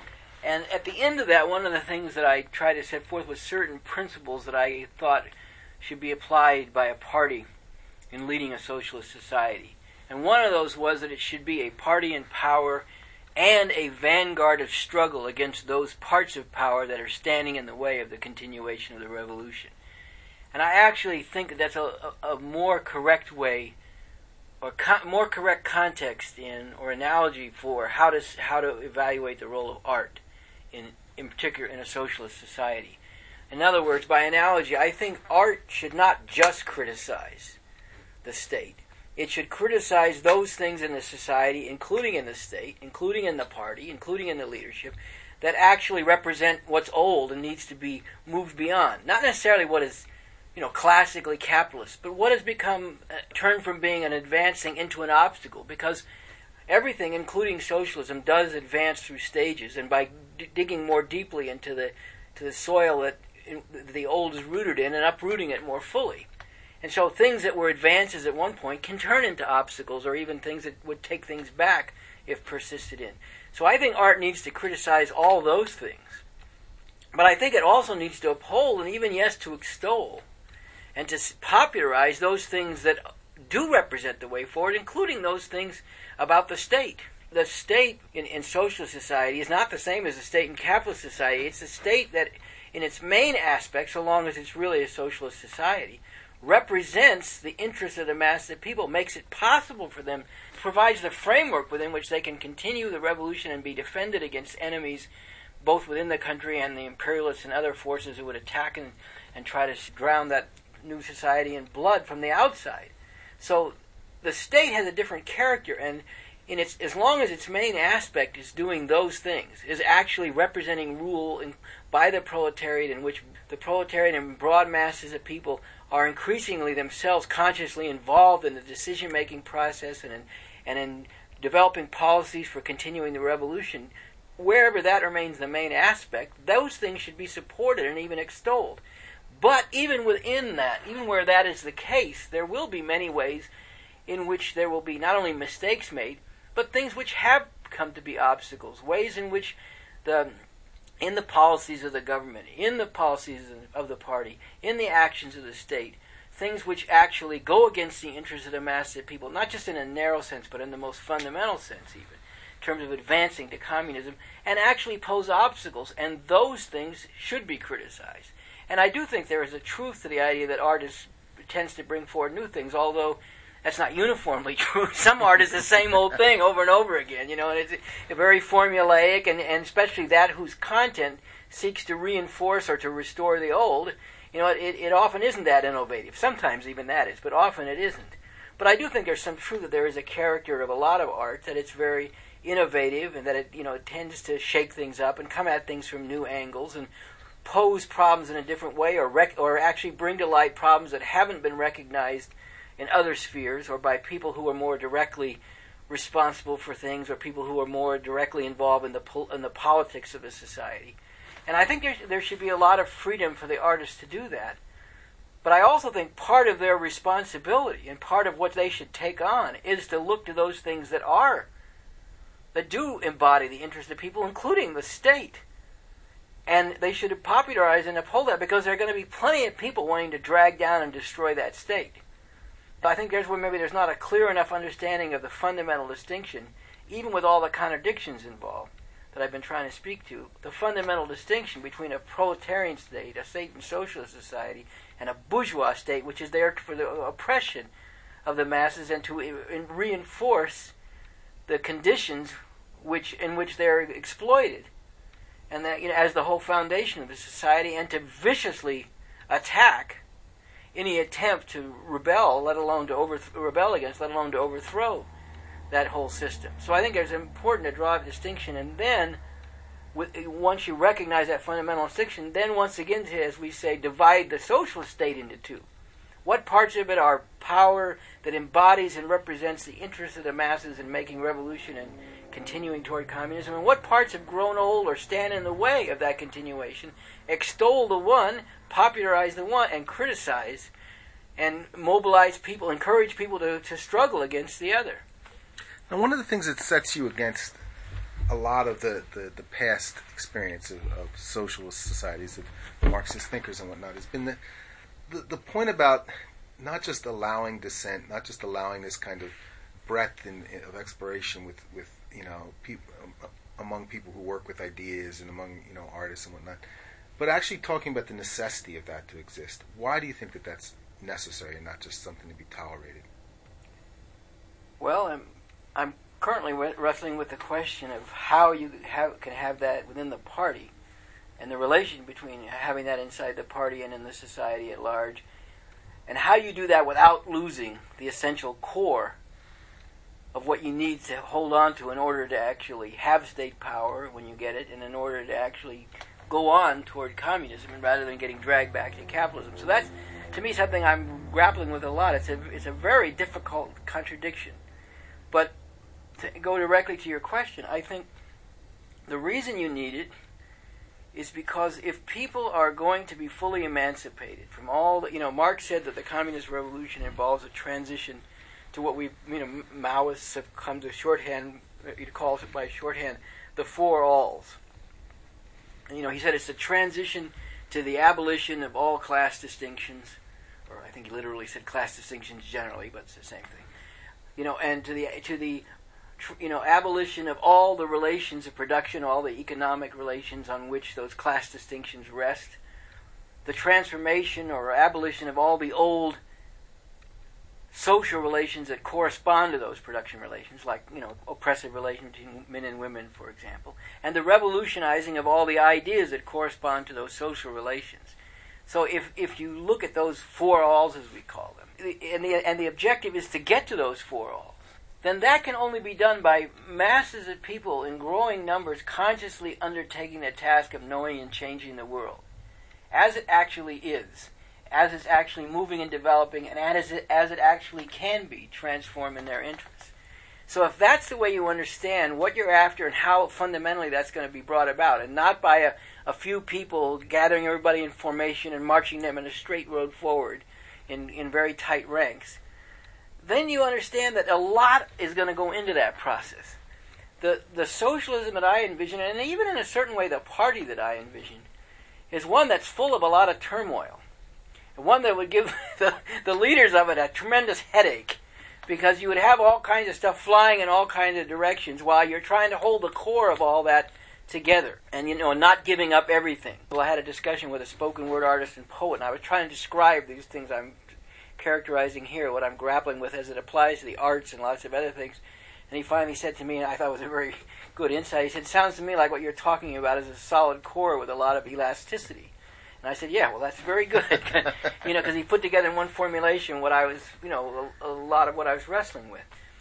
And at the end of that, one of the things that I tried to set forth was certain principles that I thought should be applied by a party in leading a socialist society. And one of those was that it should be a party in power and a vanguard of struggle against those parts of power that are standing in the way of the continuation of the revolution. And I actually think that that's a, a, a more correct way, or co- more correct context in, or analogy for how to how to evaluate the role of art, in in particular in a socialist society. In other words, by analogy, I think art should not just criticize the state. It should criticize those things in the society, including in the state, including in the party, including in the leadership, that actually represent what's old and needs to be moved beyond. Not necessarily what is, you know, classically capitalist, but what has become uh, turned from being an advancing into an obstacle, because everything, including socialism, does advance through stages, and by d- digging more deeply into the to the soil that in, the old is rooted in, and uprooting it more fully. And so things that were advances at one point can turn into obstacles, or even things that would take things back if persisted in. So I think art needs to criticize all those things. But I think it also needs to uphold, and even, yes, to extol, and to popularize those things that do represent the way forward, including those things about the state. The state in, in socialist society is not the same as the state in capitalist society. It's the state that, in its main aspect, so long as it's really a socialist society, represents the interests of the mass of people, makes it possible for them, provides the framework within which they can continue the revolution and be defended against enemies, both within the country and the imperialists and other forces who would attack and, and try to drown that new society in blood from the outside. So the state has a different character, and in its as long as its main aspect is doing those things, is actually representing rule in, by the proletariat, in which the proletariat and broad masses of people are increasingly themselves consciously involved in the decision-making process and in, and in developing policies for continuing the revolution, wherever that remains the main aspect, those things should be supported and even extolled. But even within that, even where that is the case, there will be many ways in which there will be not only mistakes made, but things which have come to be obstacles, ways in which the in the policies of the government, in the policies of the party, in the actions of the state, things which actually go against the interests of the mass of people, not just in a narrow sense, but in the most fundamental sense even, in terms of advancing to communism, and actually pose obstacles, and those things should be criticized. And I do think there is a truth to the idea that art is, tends to bring forward new things, although that's not uniformly true. Some art is the same old thing over and over again, you know, and it's a very formulaic, and, and especially that whose content seeks to reinforce or to restore the old, you know, it, it often isn't that innovative. Sometimes even that is, but often it isn't. But I do think there's some truth that there is a character of a lot of art, that it's very innovative, and that it, you know, it tends to shake things up and come at things from new angles, and pose problems in a different way, or rec- or actually bring to light problems that haven't been recognized in other spheres, or by people who are more directly responsible for things, or people who are more directly involved in the pol- in the politics of a society. And I think there there should be a lot of freedom for the artists to do that. But I also think part of their responsibility and part of what they should take on is to look to those things that are, that do embody the interests of people, including the state. And they should popularize and uphold that, because there are going to be plenty of people wanting to drag down and destroy that state. But I think there's where maybe there's not a clear enough understanding of the fundamental distinction, even with all the contradictions involved that I've been trying to speak to, the fundamental distinction between a proletarian state, a state and socialist society, and a bourgeois state, which is there for the oppression of the masses and to in reinforce the conditions which in which they're exploited, and that, you know, as the whole foundation of the society, and to viciously attack any attempt to rebel, let alone to overth- rebel against, let alone to overthrow that whole system. So I think it's important to draw a distinction, and then with, once you recognize that fundamental distinction, then once again to, as we say, divide the socialist state into two. What parts of it are power that embodies and represents the interests of the masses in making revolution and continuing toward communism, and what parts have grown old or stand in the way of that continuation? Extol the one, popularize the one, and criticize and mobilize people, encourage people to, to struggle against the other. Now, one of the things that sets you against a lot of the, the, the past experience of, of socialist societies, of Marxist thinkers and whatnot, has been the, the the point about not just allowing dissent, not just allowing this kind of breadth in, in, of exploration with, with you know people um, among people who work with ideas and among you know artists and whatnot, but actually talking about the necessity of that to exist. Why do you think that that's necessary and not just something to be tolerated? Well, I'm I'm currently wrestling with the question of how you have, can have that within the party, and the relation between having that inside the party and in the society at large, and how you do that without losing the essential core of what you need to hold on to in order to actually have state power when you get it, and in order to actually go on toward communism, and rather than getting dragged back to capitalism. So that's, to me, something I'm grappling with a lot. It's a, it's a very difficult contradiction. But to go directly to your question, I think the reason you need it is because if people are going to be fully emancipated from all the, you know, Marx said that the communist revolution involves a transition to what we, you know, Maoists have come to shorthand, he calls it by shorthand, the four alls. And, you know, he said it's a transition to the abolition of all class distinctions, or I think he literally said class distinctions generally, but it's the same thing. You know, and to the to the you know abolition of all the relations of production, all the economic relations on which those class distinctions rest, the transformation or abolition of all the old social relations that correspond to those production relations, like, you know, oppressive relations between men and women, for example, and the revolutionizing of all the ideas that correspond to those social relations. So if if you look at those four alls, as we call them, and the, and the objective is to get to those four alls, then that can only be done by masses of people in growing numbers consciously undertaking the task of knowing and changing the world as it actually is, as it's actually moving and developing, and as it, as it actually can be transformed in their interests. So if that's the way you understand what you're after and how fundamentally that's going to be brought about, and not by a, a few people gathering everybody in formation and marching them in a straight road forward in, in very tight ranks, then you understand that a lot is going to go into that process. The the socialism that I envision, and even in a certain way the party that I envision, is one that's full of a lot of turmoil. And one that would give the, the leaders of it a tremendous headache, because you would have all kinds of stuff flying in all kinds of directions while you're trying to hold the core of all that together, and, you know, not giving up everything. Well, I had a discussion with a spoken word artist and poet, and I was trying to describe these things I'm characterizing here, what I'm grappling with as it applies to the arts and lots of other things. And he finally said to me, and I thought it was a very good insight, he said, "It sounds to me like what you're talking about is a solid core with a lot of elasticity." And I said, "Yeah, well, that's very good." You know, because he put together in one formulation what I was, you know, a, a lot of what I was wrestling with.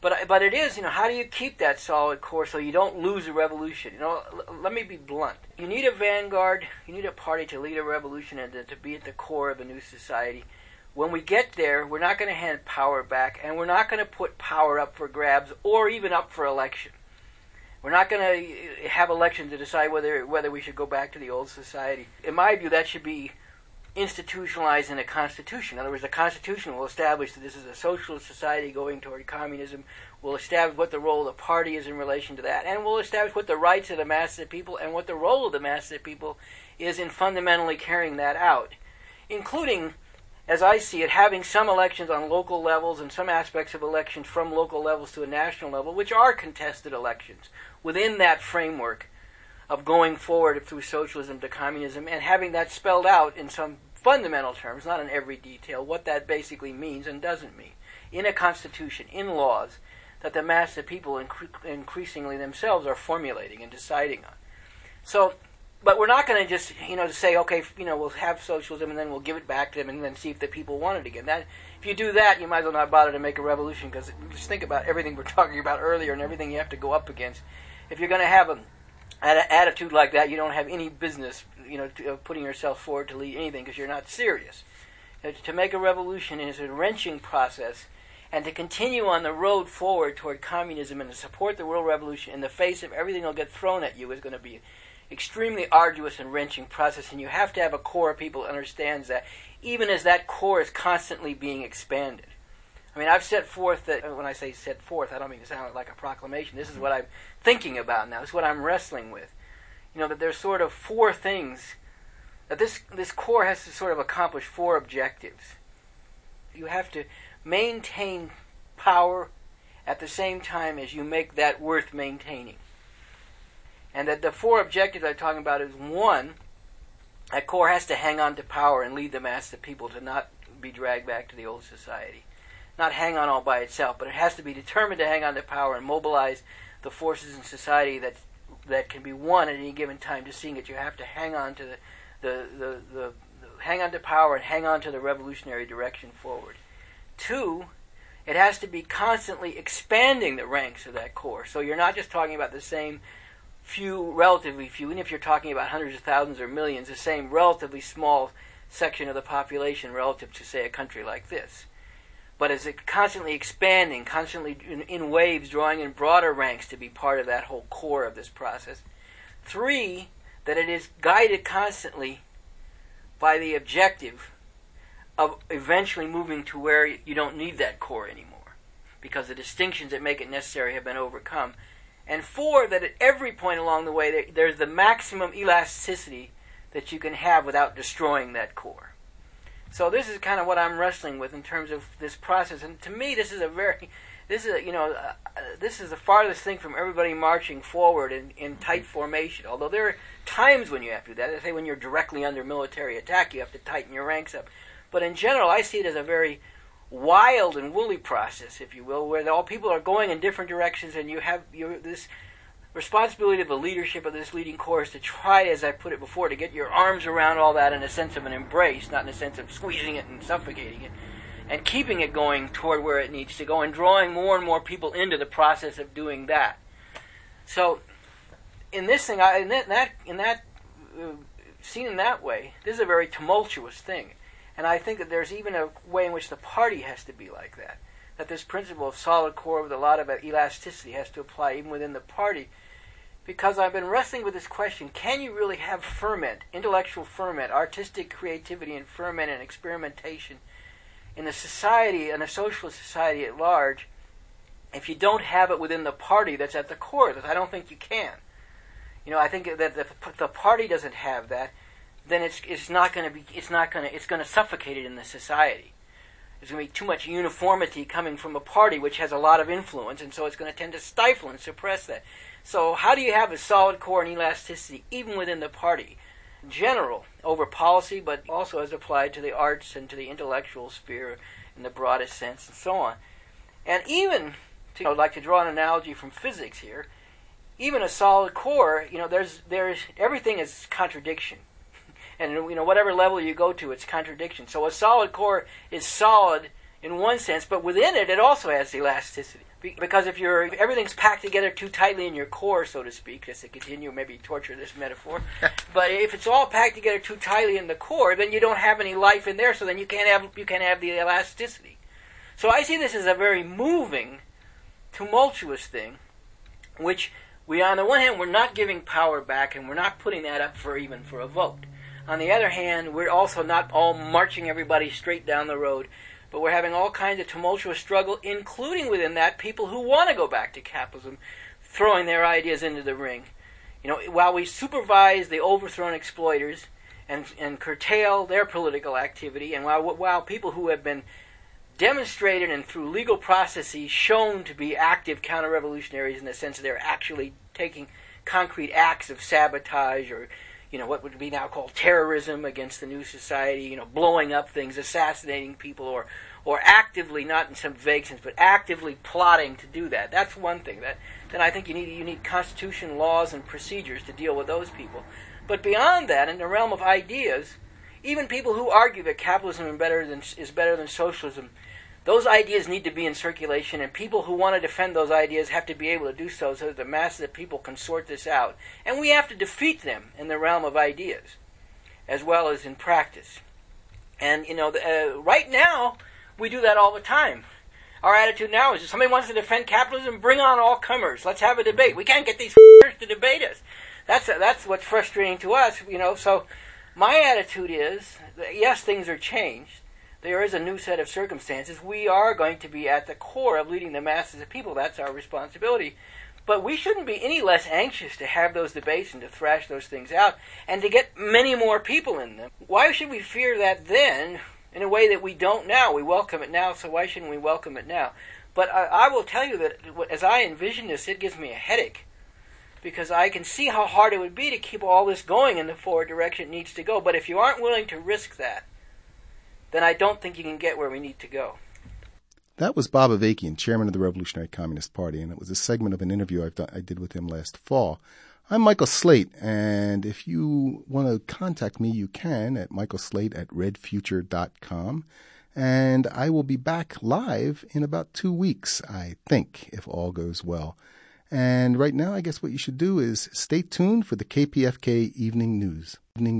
But but it is, you know, how do you keep that solid core so you don't lose a revolution? You know, l- let me be blunt. You need a vanguard, you need a party to lead a revolution and to, to be at the core of a new society. When we get there, we're not going to hand power back, and we're not going to put power up for grabs or even up for election. We're not going to have elections to decide whether whether we should go back to the old society. In my view, that should be institutionalized in a constitution. In other words, the Constitution will establish that this is a socialist society going toward communism, will establish what the role of the party is in relation to that, and will establish what the rights of the masses of people and what the role of the masses of people is in fundamentally carrying that out, including, as I see it, having some elections on local levels and some aspects of elections from local levels to a national level, which are contested elections within that framework of going forward through socialism to communism, and having that spelled out in some fundamental terms, not in every detail, what that basically means and doesn't mean, in a constitution, in laws, that the mass of people incre- increasingly themselves are formulating and deciding on. So, but we're not going to just, you know, say, okay, you know, we'll have socialism and then we'll give it back to them and then see if the people want it again. That, if you do that, you might as well not bother to make a revolution, because just think about everything we're talking about earlier and everything you have to go up against. If you're going to have a an attitude like that, you don't have any business, you know, to, uh, putting yourself forward to lead anything, because you're not serious. Uh, to make a revolution is a wrenching process, and to continue on the road forward toward communism and to support the world revolution in the face of everything that'll get thrown at you is going to be extremely arduous and wrenching process, and you have to have a core of people that understands that, even as that core is constantly being expanded. I mean, I've set forth that, when I say set forth, I don't mean to sound like a proclamation. This is what I'm thinking about now. This is what I'm wrestling with. You know, that there's sort of four things, that this, this core has to sort of accomplish four objectives. You have to maintain power at the same time as you make that worth maintaining. And that the four objectives I'm talking about is, one, that core has to hang on to power and lead the mass of people to not be dragged back to the old society. Not hang on all by itself, but it has to be determined to hang on to power and mobilize the forces in society that that can be won at any given time. To seeing it, you have to hang on to the the, the, the, the hang on to power and hang on to the revolutionary direction forward. Two, it has to be constantly expanding the ranks of that core. So you're not just talking about the same few, relatively few, even if you're talking about hundreds of thousands or millions, the same relatively small section of the population relative to, say, a country like this. But is it constantly expanding, constantly in, in waves, drawing in broader ranks to be part of that whole core of this process. Three, that it is guided constantly by the objective of eventually moving to where you don't need that core anymore, because the distinctions that make it necessary have been overcome. And four, that at every point along the way, there, there's the maximum elasticity that you can have without destroying that core. So this is kind of what I'm wrestling with in terms of this process, and to me, this is a very, this is a, you know, uh, this is the farthest thing from everybody marching forward in, in tight formation. Although there are times when you have to do that. I say when you're directly under military attack, you have to tighten your ranks up. But in general, I see it as a very wild and woolly process, if you will, where all people are going in different directions, and you have you this responsibility of the leadership of this leading corps is to try, as I put it before, to get your arms around all that in a sense of an embrace, not in a sense of squeezing it and suffocating it, and keeping it going toward where it needs to go, and drawing more and more people into the process of doing that. So, in this thing, I, in that, in that uh, seen in that way, this is a very tumultuous thing, and I think that there's even a way in which the party has to be like that. That this principle of solid core with a lot of elasticity has to apply even within the party. Because I've been wrestling with this question, can you really have ferment, intellectual ferment, artistic creativity and ferment and experimentation in a society, in a socialist society at large, if you don't have it within the party that's at the core of it? I don't think you can. You know, I think that if the party doesn't have that, then it's it's not going to be it's not going to it's going to suffocate it in the society. There's going to be too much uniformity coming from a party which has a lot of influence, and so it's going to tend to stifle and suppress that. So how do you have a solid core and elasticity even within the party? In general, over policy, but also as applied to the arts and to the intellectual sphere in the broadest sense and so on. And even, to, you know, I'd like to draw an analogy from physics here, even a solid core, you know, there's there's everything is contradiction. And, you know, whatever level you go to, it's contradiction. So a solid core is solid in one sense, but within it, it also has elasticity. Because if you're if everything's packed together too tightly in your core, so to speak, just to continue maybe torture this metaphor, but if it's all packed together too tightly in the core, then you don't have any life in there, so then you can't have you can't have the elasticity. So I see this as a very moving, tumultuous thing, which we, on the one hand, we're not giving power back, and we're not putting that up for even for a vote. On the other hand, we're also not all marching everybody straight down the road, but we're having all kinds of tumultuous struggle, including within that people who want to go back to capitalism, throwing their ideas into the ring. You know, while we supervise the overthrown exploiters and and curtail their political activity, and while while people who have been demonstrated and through legal processes shown to be active counter-revolutionaries in the sense that they're actually taking concrete acts of sabotage or, you know, what would be now called terrorism against the new society, you know, blowing up things, assassinating people, or or actively, not in some vague sense, but actively plotting to do that. That's one thing. That then I think you need you need constitution, laws, and procedures to deal with those people. But beyond that, in the realm of ideas, even people who argue that capitalism is better than is better than socialism, those ideas need to be in circulation, and people who want to defend those ideas have to be able to do so so that the masses of people can sort this out. And we have to defeat them in the realm of ideas, as well as in practice. And, you know, uh, right now, we do that all the time. Our attitude now is if somebody wants to defend capitalism, bring on all comers. Let's have a debate. We can't get these f***ers to debate us. That's, uh, that's what's frustrating to us, you know. So my attitude is, that yes, things are changed. There is a new set of circumstances. We are going to be at the core of leading the masses of people. That's our responsibility. But we shouldn't be any less anxious to have those debates and to thrash those things out and to get many more people in them. Why should we fear that then in a way that we don't now? We welcome it now, so why shouldn't we welcome it now? But I, I will tell you that as I envision this, it gives me a headache because I can see how hard it would be to keep all this going in the forward direction it needs to go. But if you aren't willing to risk that, then I don't think you can get where we need to go. That was Bob Avakian, chairman of the Revolutionary Communist Party, and it was a segment of an interview I've done, I did with him last fall. I'm Michael Slate, and if you want to contact me, you can at michaelslate at red future dot com, and I will be back live in about two weeks, I think, if all goes well. And right now, I guess what you should do is stay tuned for the K P F K Evening News. Evening